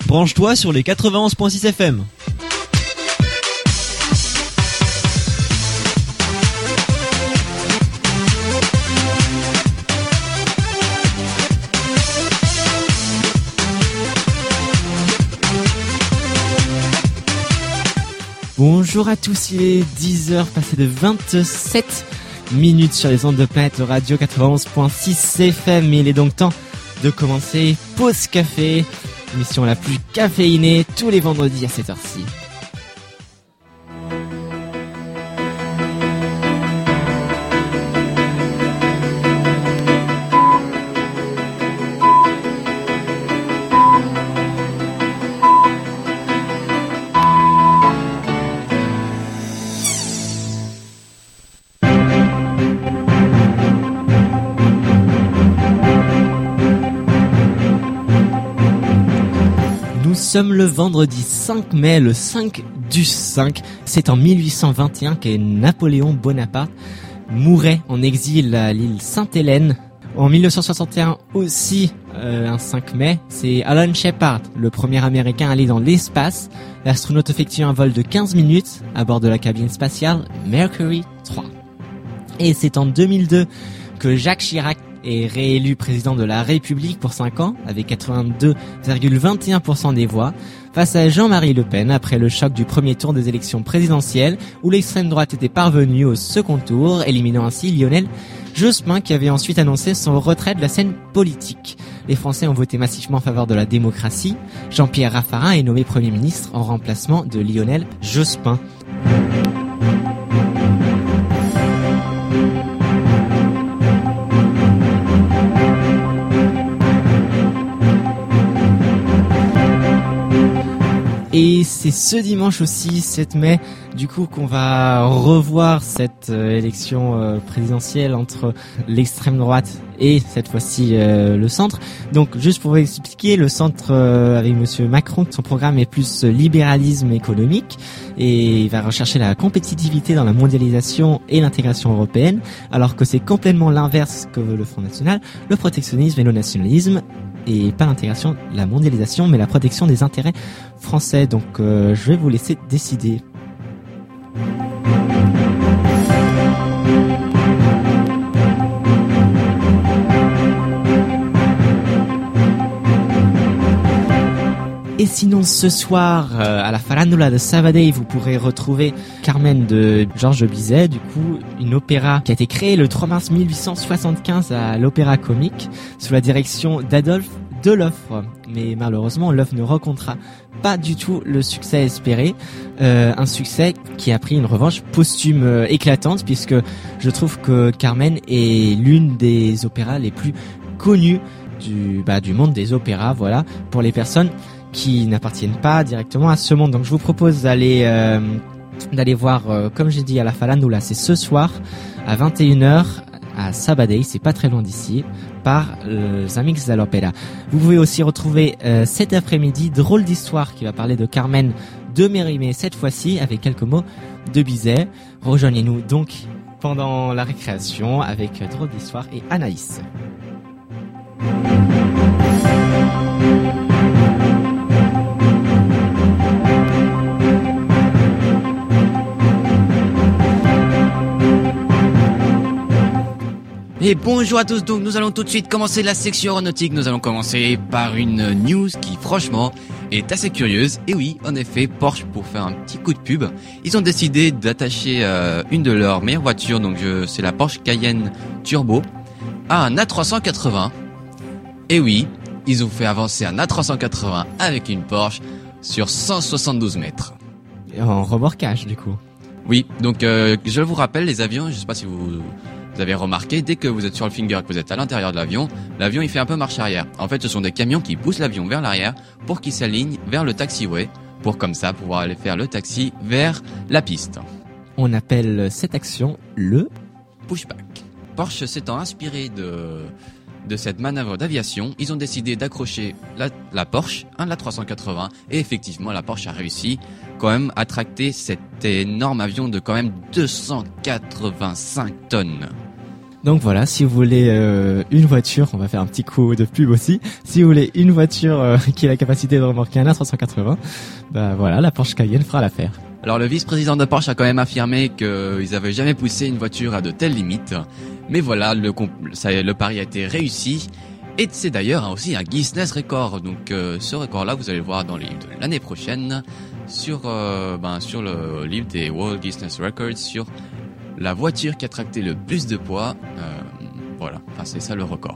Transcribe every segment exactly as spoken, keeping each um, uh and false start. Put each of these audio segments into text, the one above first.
Branche-toi sur les quatre-vingt-onze point six F M. Bonjour à tous, il est dix heures passées de vingt-sept minutes sur les ondes de Planète Radio quatre-vingt-onze point six F M. Il est donc temps de commencer Pause Café, émission la plus caféinée tous les vendredis à cette heure-ci. Nous sommes le vendredi cinq mai, le cinq du cinq. C'est en mille huit cent vingt et un que Napoléon Bonaparte mourait en exil à l'île Sainte-Hélène. En mille neuf cent soixante et un aussi, euh, un cinq mai, c'est Alan Shepard, le premier américain à aller dans l'espace. L'astronaute effectue un vol de quinze minutes à bord de la cabine spatiale Mercury trois. Et c'est en deux mille deux que Jacques Chirac est réélu président de la République pour cinq ans, avec quatre-vingt-deux virgule vingt et un pour cent des voix, face à Jean-Marie Le Pen après le choc du premier tour des élections présidentielles, où l'extrême droite était parvenue au second tour, éliminant ainsi Lionel Jospin, qui avait ensuite annoncé son retrait de la scène politique. Les Français ont voté massivement en faveur de la démocratie. Jean-Pierre Raffarin est nommé Premier ministre en remplacement de Lionel Jospin. Et c'est ce dimanche aussi, sept mai, du coup, qu'on va revoir cette euh, élection euh, présidentielle entre l'extrême droite et cette fois-ci euh, le centre. Donc, juste pour vous expliquer, le centre euh, avec Monsieur Macron, son programme est plus euh, libéralisme économique et il va rechercher la compétitivité dans la mondialisation et l'intégration européenne, alors que c'est complètement l'inverse que veut le Front National, le protectionnisme et le nationalisme. Et pas l'intégration, la mondialisation, mais la protection des intérêts français. Donc euh, je vais vous laisser décider. Et sinon, ce soir, euh, à la Farandola de Sabadell, vous pourrez retrouver Carmen de Georges Bizet, du coup, une opéra qui a été créée le trois mars mille huit cent soixante-quinze à l'Opéra Comique, sous la direction d'Adolphe Deloffre. Mais malheureusement, l'œuvre ne rencontra pas du tout le succès espéré. Euh, un succès qui a pris une revanche posthume euh, éclatante, puisque je trouve que Carmen est l'une des opéras les plus connues du, bah, du monde des opéras, voilà, pour les personnes qui n'appartiennent pas directement à ce monde. Donc je vous propose d'aller euh, d'aller voir, euh, comme j'ai dit, à la Falandoula, c'est ce soir à vingt et une heures à Sabadell, c'est pas très loin d'ici, par euh, les Amigos de l'Opéra. Vous pouvez aussi retrouver euh, cet après-midi Drôle d'Histoire qui va parler de Carmen de Mérimée cette fois-ci avec quelques mots de Bizet. Rejoignez-nous donc pendant la récréation avec Drôle d'Histoire et Anaïs. Et bonjour à tous, donc nous allons tout de suite commencer la section aéronautique. Nous allons commencer par une news qui franchement est assez curieuse. Et oui, en effet, Porsche, pour faire un petit coup de pub, ils ont décidé d'attacher euh, une de leurs meilleures voitures, donc je, c'est la Porsche Cayenne Turbo, à un A trois cent quatre-vingts. Et oui, ils ont fait avancer un A trois cent quatre-vingts avec une Porsche sur cent soixante-douze mètres. En remorquage du coup. Oui, donc euh, je vous rappelle, les avions, je sais pas si vous... Vous avez remarqué, dès que vous êtes sur le finger et que vous êtes à l'intérieur de l'avion, l'avion il fait un peu marche arrière. En fait, ce sont des camions qui poussent l'avion vers l'arrière pour qu'il s'aligne vers le taxiway, pour comme ça pouvoir aller faire le taxi vers la piste. On appelle cette action le pushback. Porsche s'étant inspiré de de cette manœuvre d'aviation, ils ont décidé d'accrocher la, la Porsche, un de la trois cent quatre-vingts, et effectivement la Porsche a réussi quand même à tracter cet énorme avion de quand même deux cent quatre-vingt-cinq tonnes. Donc voilà, si vous voulez euh, une voiture, on va faire un petit coup de pub aussi. Si vous voulez une voiture euh, qui a la capacité de remorquer un A trois cent quatre-vingts, bah voilà, la Porsche Cayenne fera l'affaire. Alors le vice-président de Porsche a quand même affirmé qu'ils avaient jamais poussé une voiture à de telles limites. Mais voilà, le, ça, le pari a été réussi. Et c'est d'ailleurs aussi un Guinness Record. Donc euh, ce record-là, vous allez le voir dans le livre de l'année prochaine sur, euh, ben, sur le livre des World Guinness Records sur la voiture qui a tracté le plus de poids. Euh, voilà, enfin c'est ça le record.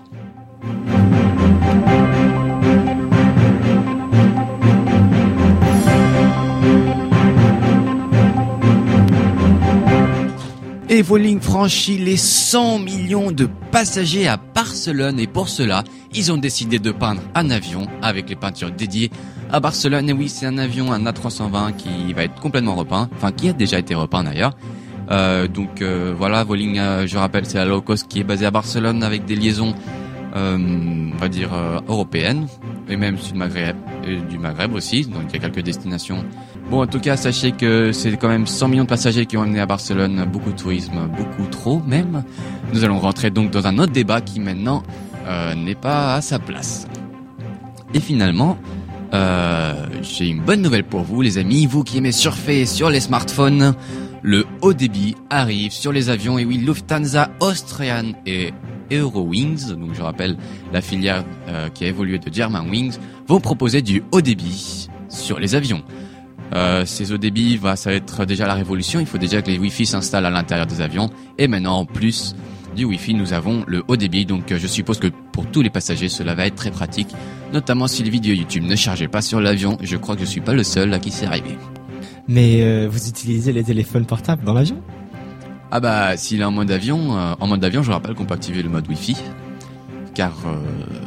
Et Vueling franchit les cent millions de passagers à Barcelone et pour cela, ils ont décidé de peindre un avion avec les peintures dédiées à Barcelone. Et oui, c'est un avion, un A trois cent vingt qui va être complètement repeint, enfin qui a déjà été repeint d'ailleurs. Euh, donc euh, voilà, Vueling, euh, je rappelle, c'est la low cost qui est basée à Barcelone avec des liaisons, euh, on va dire, euh, européennes et même du Maghreb, et du Maghreb aussi, donc il y a quelques destinations. Bon, en tout cas, sachez que c'est quand même cent millions de passagers qui ont amené à Barcelone, beaucoup de tourisme, beaucoup trop même. Nous allons rentrer donc dans un autre débat qui maintenant euh, n'est pas à sa place. Et finalement, euh, j'ai une bonne nouvelle pour vous, les amis, vous qui aimez surfer sur les smartphones. Le haut débit arrive sur les avions, et oui, Lufthansa, Austrian et Eurowings, donc je rappelle la filière euh, qui a évolué de Germanwings, vont proposer du haut débit sur les avions. Euh, ces hauts débits, va, ça va être déjà la révolution. Il faut déjà que les Wi-Fi s'installent à l'intérieur des avions. Et maintenant, en plus du Wi-Fi, nous avons le haut débit. Donc, euh, je suppose que pour tous les passagers, cela va être très pratique. Notamment si les vidéos YouTube ne chargeaient pas sur l'avion. Je crois que je suis pas le seul à qui c'est arrivé. Mais euh, vous utilisez les téléphones portables dans l'avion ? Ah bah, s'il est en mode avion, euh, en mode avion, je rappelle qu'on peut activer le mode Wi-Fi. Car euh,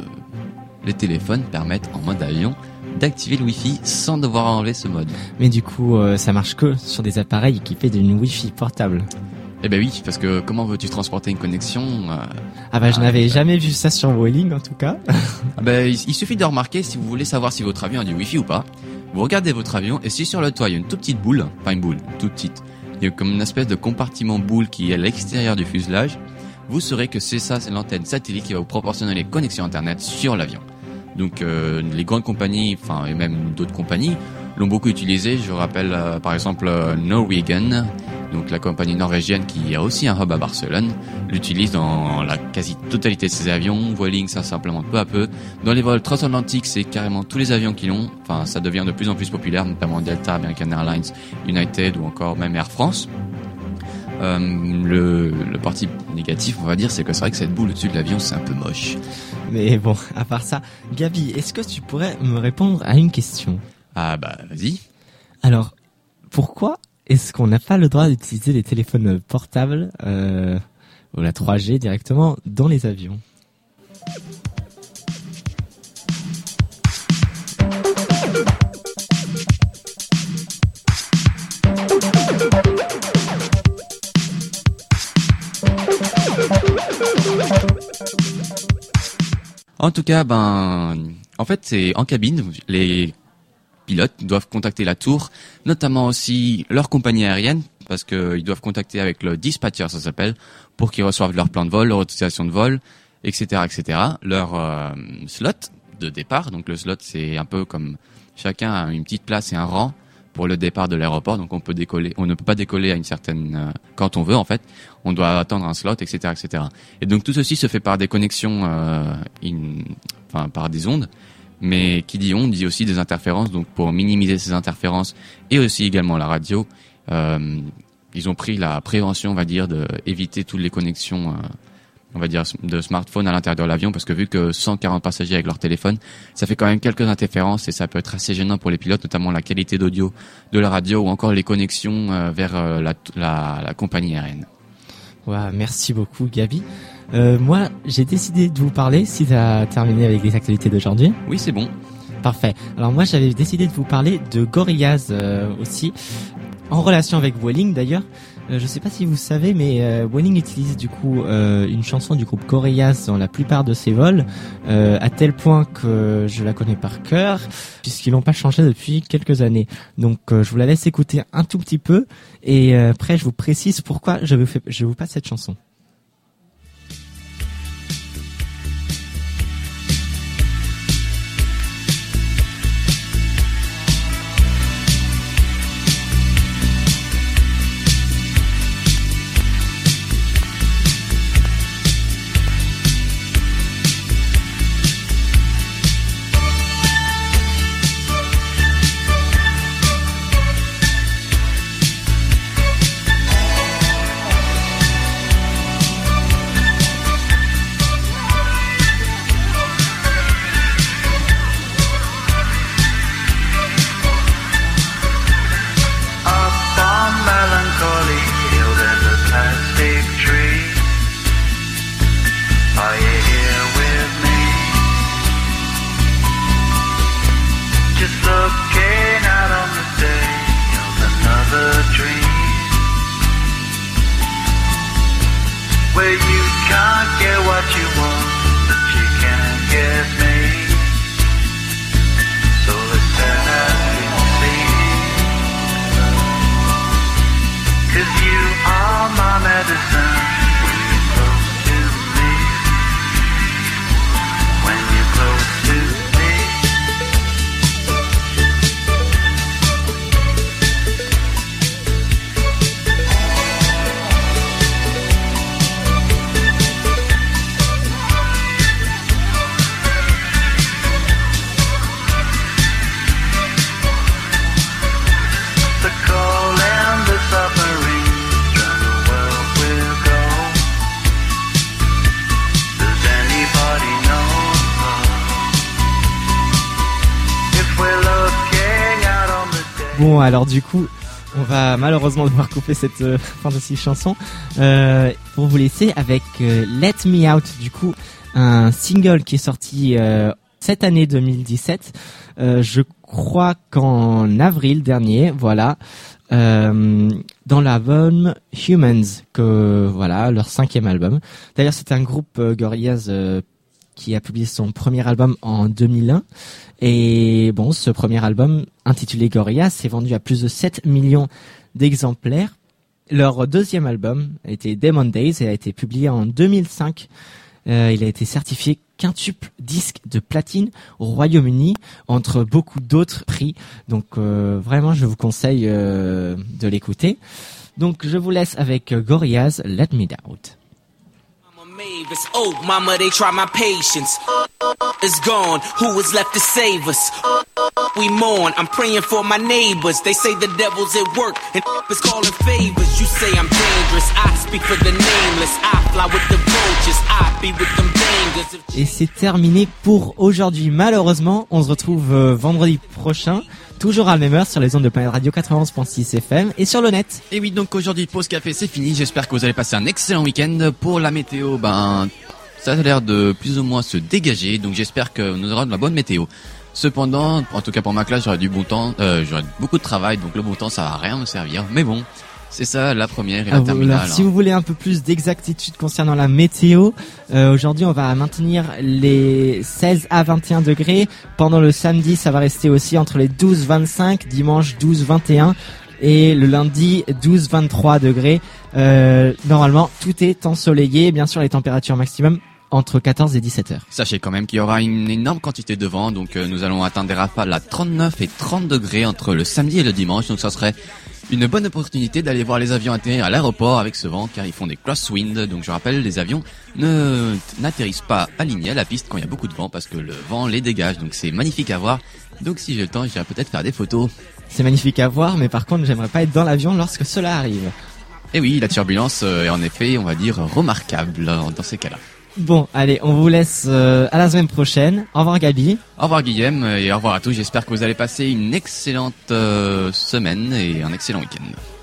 les téléphones permettent en mode avion d'activer le Wi-Fi sans devoir enlever ce mode. Mais du coup, euh, ça marche que sur des appareils équipés d'une Wi-Fi portable. Eh ben oui, parce que comment veux-tu transporter une connexion euh, Ah bah je ah, n'avais euh, jamais vu ça sur Vueling en tout cas. ah ben, il, il suffit de remarquer si vous voulez savoir si votre avion a du Wi-Fi ou pas. Vous regardez votre avion et si sur le toit il y a une toute petite boule, enfin une boule, toute petite, il y a comme une espèce de compartiment boule qui est à l'extérieur du fuselage, vous saurez que c'est ça, c'est l'antenne satellite qui va vous proportionner les connexions internet sur l'avion. Donc euh, les grandes compagnies, enfin et même d'autres compagnies, l'ont beaucoup utilisé. Je rappelle euh, par exemple euh, Norwegian, donc la compagnie norvégienne qui a aussi un hub à Barcelone, l'utilise dans la quasi-totalité de ses avions. Vueling, ça s'implémente peu à peu. Dans les vols transatlantiques, c'est carrément tous les avions qui l'ont. Enfin, ça devient de plus en plus populaire, notamment Delta, American Airlines, United ou encore même Air France. Euh, le, le parti négatif, on va dire, c'est que c'est vrai que cette boule au-dessus de l'avion, c'est un peu moche. Mais bon, à part ça, Gabi, est-ce que tu pourrais me répondre à une question ? Ah bah, vas-y. Alors, pourquoi est-ce qu'on n'a pas le droit d'utiliser les téléphones portables euh, ou la trois G directement dans les avions ? En tout cas, ben, en fait, c'est en cabine, les pilotes doivent contacter la tour, notamment aussi leur compagnie aérienne, parce qu'ils doivent contacter avec le dispatcher, ça s'appelle, pour qu'ils reçoivent leur plan de vol, leur autorisation de vol, et cetera, et cetera. Leur euh, slot de départ, donc le slot, c'est un peu comme chacun a une petite place et un rang pour le départ de l'aéroport, donc on peut décoller, on ne peut pas décoller à une certaine euh, quand on veut en fait, on doit attendre un slot, et cetera, et cetera. Et donc tout ceci se fait par des connexions, euh, in, enfin par des ondes, mais qui dit ondes dit aussi des interférences, donc pour minimiser ces interférences et aussi également la radio, euh, ils ont pris la prévention, on va dire, de éviter toutes les connexions. Euh, on va dire, de smartphone à l'intérieur de l'avion, parce que vu que cent quarante passagers avec leur téléphone, ça fait quand même quelques interférences et ça peut être assez gênant pour les pilotes, notamment la qualité d'audio de la radio ou encore les connexions euh, vers euh, la, la, la compagnie aérienne. Ouais, merci beaucoup Gabi. Euh, moi, j'ai décidé de vous parler, si tu as terminé avec les actualités d'aujourd'hui. Oui, c'est bon. Parfait. Alors moi, j'avais décidé de vous parler de Gorillaz euh, aussi, en relation avec Vueling d'ailleurs. Euh, je sais pas si vous savez, mais euh, Vueling utilise du coup euh, une chanson du groupe Gorillaz dans la plupart de ses vols, euh, à tel point que je la connais par cœur, puisqu'ils l'ont pas changé depuis quelques années. Donc euh, je vous la laisse écouter un tout petit peu, et euh, après je vous précise pourquoi je vous, fais, je vous passe cette chanson. where you can't get what you want, but you can get me. So let's turn out to see, 'cause you are my medicine. Bon, alors du coup, on va malheureusement devoir couper cette euh, fin de cette chanson euh, pour vous laisser avec euh, Let Me Out, du coup, un single qui est sorti euh, cette année deux mille dix-sept, euh, je crois qu'en avril dernier, voilà, euh, dans l'album Humans, que voilà, leur cinquième album. D'ailleurs, c'est un groupe euh, Gorillaz euh, qui a publié son premier album en deux mille un. Et bon, ce premier album, intitulé Gorillaz, s'est vendu à plus de sept millions d'exemplaires. Leur deuxième album a été Demon Days et a été publié en deux mille cinq. Euh, il a été certifié quintuple disque de platine au Royaume-Uni, entre beaucoup d'autres prix. Donc euh, vraiment, je vous conseille euh, de l'écouter. Donc je vous laisse avec Gorillaz, Let Me Out. Mavis. Oh, mama, they try my patience. It's gone. Who was left to save us? We mourn. I'm praying for my neighbors. They say the devil's at work and is calling favors. You say I'm dangerous. I speak for the nameless. I fly with the vultures. I be with them bangers. Et c'est terminé pour aujourd'hui. Malheureusement, on se retrouve euh, vendredi prochain. Toujours à la même heure sur les ondes de Planète Radio quatre-vingt-onze virgule six F M et sur le net. Et oui, donc aujourd'hui, pause café, c'est fini. J'espère que vous allez passer un excellent week-end. Pour la météo, ben, ça a l'air de plus ou moins se dégager. Donc j'espère que nous aurons de la bonne météo. Cependant, en tout cas pour ma classe, j'aurai du bon temps, euh, j'aurai beaucoup de travail. Donc le bon temps, ça va rien me servir. Mais bon, c'est ça la première et la ah, terminale. Alors, si vous voulez un peu plus d'exactitude concernant la météo, euh, aujourd'hui on va maintenir les seize à vingt et un degrés. Pendant le samedi, ça va rester aussi entre les douze vingt-cinq, dimanche douze vingt et un et le lundi douze vingt-trois degrés. Euh, normalement, tout est ensoleillé. Bien sûr, les températures maximum entre quatorze et dix-sept heures. Sachez quand même qu'il y aura une énorme quantité de vent, donc euh, nous allons atteindre des rafales à trente-neuf et trente degrés entre le samedi et le dimanche. Donc ça serait une bonne opportunité d'aller voir les avions atterrir à l'aéroport avec ce vent, car ils font des crosswind. Donc je rappelle, les avions ne n'atterrissent pas alignés à la piste quand il y a beaucoup de vent, parce que le vent les dégage. Donc c'est magnifique à voir. Donc si j'ai le temps, j'irai peut-être faire des photos. C'est magnifique à voir, mais par contre, j'aimerais pas être dans l'avion lorsque cela arrive. Et oui, la turbulence est en effet, on va dire, remarquable dans ces cas-là. Bon, allez, on vous laisse euh, à la semaine prochaine. Au revoir Gabi. Au revoir Guillaume et au revoir à tous. J'espère que vous allez passer une excellente euh, semaine et un excellent week-end.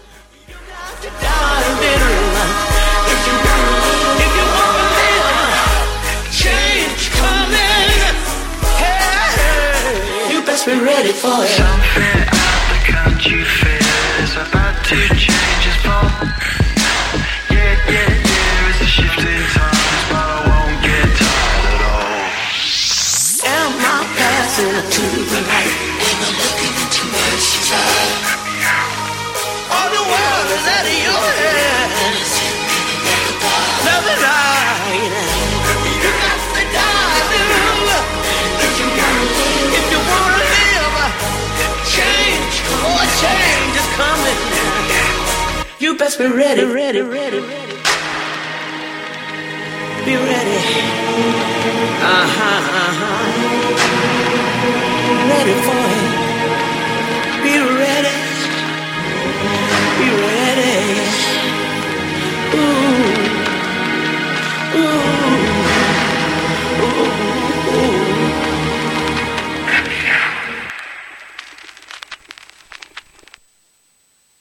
To the light, and I'm looking into mercy's eye. All the world is out of your hands. Nothing right. You got to die, dude. If you wanna live, if you wanna live, change, oh, change is coming. You best be ready, ready, ready, ready. Be ready. Uh huh, uh huh. Ready for it.